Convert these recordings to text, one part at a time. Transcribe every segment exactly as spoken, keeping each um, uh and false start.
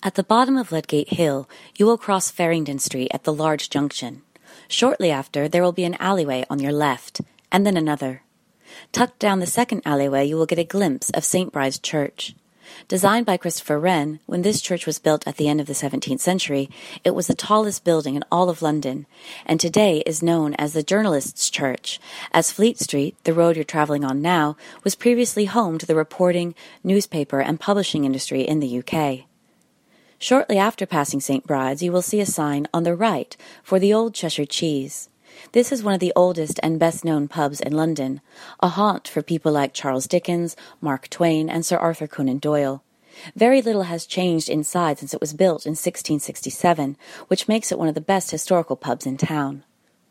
At the bottom of Ludgate Hill, you will cross Farringdon Street at the large junction. Shortly after, there will be an alleyway on your left, and then another. Tucked down the second alleyway, you will get a glimpse of Saint Bride's Church. Designed by Christopher Wren, when this church was built at the end of the seventeenth century, it was the tallest building in all of London, and today is known as the Journalists' Church, as Fleet Street, the road you're travelling on now, was previously home to the reporting, newspaper, and publishing industry in the U K. Shortly after passing Saint Bride's, you will see a sign on the right for the Old Cheshire Cheese. This is one of the oldest and best-known pubs in London, a haunt for people like Charles Dickens, Mark Twain, and Sir Arthur Conan Doyle. Very little has changed inside since it was built in sixteen sixty-seven, which makes it one of the best historical pubs in town.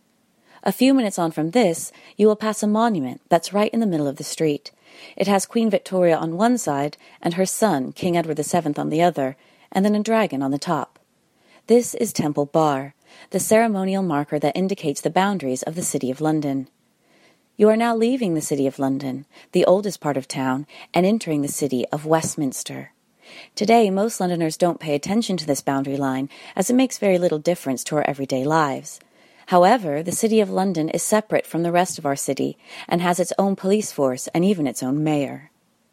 A few minutes on from this, you will pass a monument that's right in the middle of the street. It has Queen Victoria on one side and her son, King Edward the Seventh, on the other, and then a dragon on the top. This is Temple Bar, the ceremonial marker that indicates the boundaries of the City of London. You are now leaving the City of London, the oldest part of town, and entering the city of Westminster. Today, most Londoners don't pay attention to this boundary line, as it makes very little difference to our everyday lives. However, the City of London is separate from the rest of our city, and has its own police force and even its own mayor.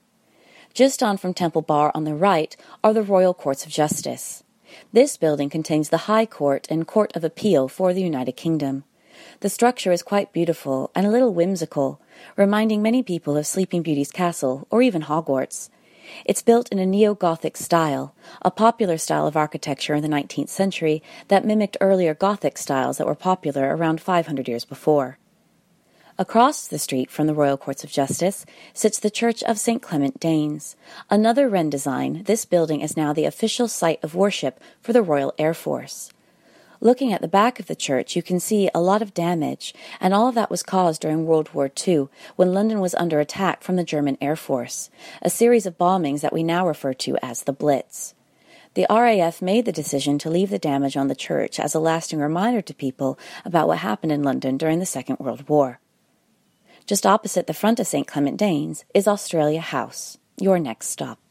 Just on from Temple Bar on the right are the Royal Courts of Justice. This building contains the High Court and Court of Appeal for the United Kingdom. The structure is quite beautiful and a little whimsical, reminding many people of Sleeping Beauty's castle or even Hogwarts. It's built in a neo-Gothic style, a popular style of architecture in the nineteenth century that mimicked earlier Gothic styles that were popular around five hundred years before. Across the street from the Royal Courts of Justice sits the Church of Saint Clement Danes. Another Wren design, this building is now the official site of worship for the Royal Air Force. Looking at the back of the church, you can see a lot of damage, and all of that was caused during World War Two, when London was under attack from the German Air Force, a series of bombings that we now refer to as the Blitz. The R A F made the decision to leave the damage on the church as a lasting reminder to people about what happened in London during the Second World War. Just opposite the front of Saint Clement Danes is Australia House, your next stop.